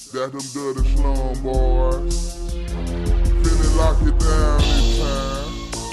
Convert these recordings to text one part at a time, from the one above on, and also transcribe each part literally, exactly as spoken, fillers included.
That them dirty slum boys. Finna lock it down this time.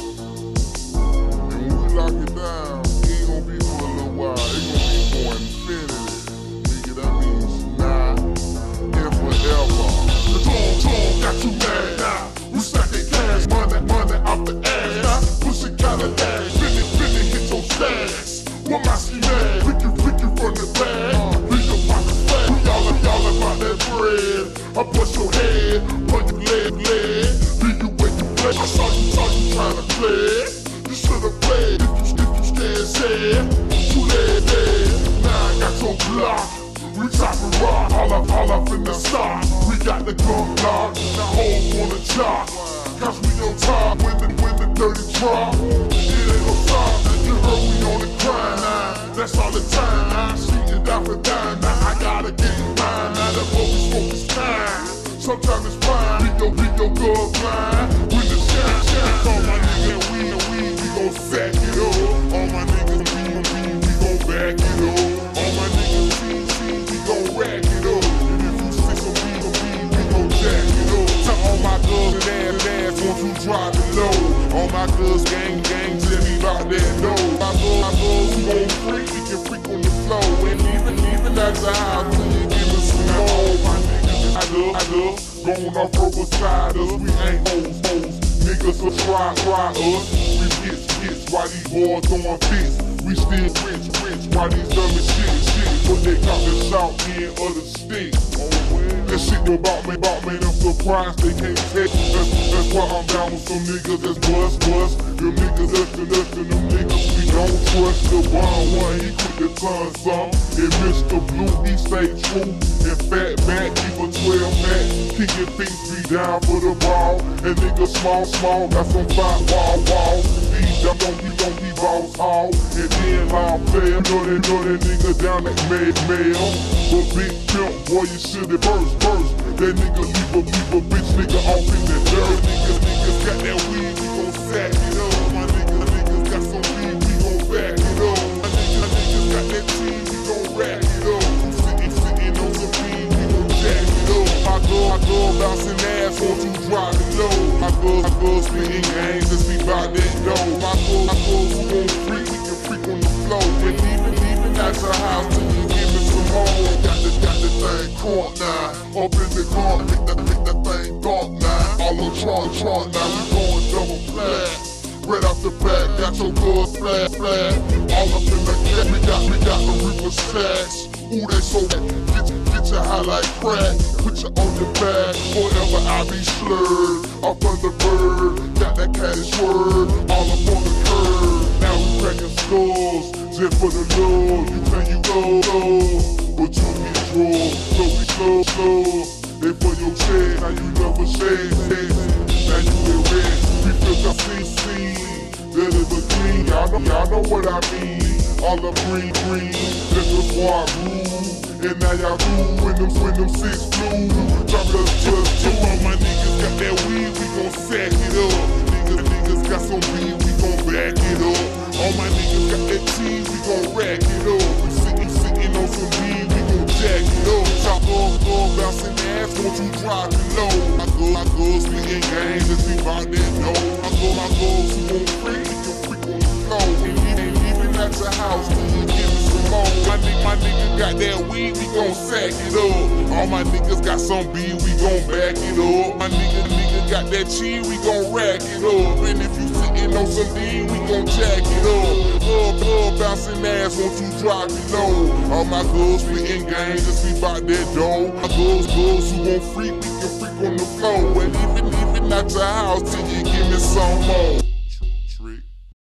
And when we lock it down, it ain't gonna be for a little while. It gonna be for infinity. Nigga, that means now and forever. The drum, drum got you mad now. We stack that cash, money, money out the ass. Pussy Cadillac, finna, finna hit your stash. What my ski man, freaky, freaky from the bag. Leave your pocket flat, we all, we all about that bread. I bust your head, put your leg, leg. Leave you where you play. I saw you, saw you tryna play. You should've played if you, if you scared, said. Too late, dead. Now I got your block. We choppin' rock, all up, all up in the stock. We got the gun lock, the hoes wanna chop. Cause we on top when the, when the dirty drop. It ain't no stop, you heard we on the grind now. That's all the time now, cheating out for dime. Now I gotta get mine, now that what we smoke is time. Sometimes it's fine, we go, we go good blind. When the shine, shine, all my niggas, we, we, we gon' sack it up. All my niggas, we, we, we gon' back it up. All my niggas, we, we gon' rack it up. And if you see some weed on me, we gon' jack it up. To all my girls and ass, ass, won't you drop it low? All my girls, gang, gang, tell me about that dough. My girls, my girls, we gon' freak, we can freak on the floor. And even, even at the house, when you give us some more. My niggas, I love, I love, going off rubber sliders. We ain't hoes, hoes. Niggas will try, try us. We bitch, bitch, why these boys throwing fits? We still rich, rich, why these dummies shit, shit. But they got the south end of the stick. That shit about me, about me, them surprised they can't take. That's, that's why I'm down with some niggas that's bust, bust. Them niggas that's the left and them niggas we don't trust. The one one, he quit the ton some. And Mister Blue, he stay true. And Fat Mac, keep a twelve Mac. Kicking things be down for the ball. And niggas small, small, got some five wall, wall. These dumb don't be, don't be boss hall. And then I'll fail, know that, know that nigga down that mail, mail. But big pimp, boy, you should've burst, burst. That nigga leave a, leave a bitch nigga off in the dirt. Niggas, niggas got that weed, we gon' sack it up. My niggas, niggas got some weed, we gon' back it up. My niggas, niggas got that team, we gon' rack it up. Sitting, sitting on some weed, we gon' jack it up. My girl, my girl bouncing ass, won't you drop it low? My girl, my girl spitting games, just be bout that dough. My girl, my girl, who gon' freak, we can freak on the floor. And even, even at your house, till you give me some more. Got the, got the thing caught now. Up in the car, make that, make that thing dark now. All on Tron, Tron now, we going double flat. Right off the back, got your girl flat, flat. All up in the cat, we got, we got the Reaper stacks. Ooh, they so get, get your high like crack. Put you on your back, forever I be slurred. Up on the bird, got that cash word. All up on the curb, now we cracking skulls. Just for the love, you think you go, but you get drunk. So we slow, slow. They for your check, now you never say, say. Now you been red, we feel the scene, scene. That is a clean, y'all know, y'all know what I mean. All the green, green, that's the squad rule. And now y'all do when them, when them six blue. Drop us just two. All my niggas got that weed, we gon' sack it up. Niggas, niggas got some weed, we gon' back it up. All my niggas got that cheese, we gon' rack it up. We sitting, sitting on some weed, we gon' jack it up. Chop off, girl, bouncing ass, won't you drop it low? My girl, my girls spitting games, just be bout that dough. My girl, my girls who gon' freak, we can freak on the floor. And even, even at your house, we can give me some more. My nigga, my nigga got that weed, we gon' sack it up. All my niggas got some beat, we gon' back it up. My nigga, nigga got that cheese, we gon' rack it up. And if you sitting on some D, we gon' jack it up. Girl, girl, bouncing ass, won't you drop it low? All my girls spitting games, just be bout that dough. My girls, girls who won't freak, we can freak on the floor. And even, even at your house till you give me some more.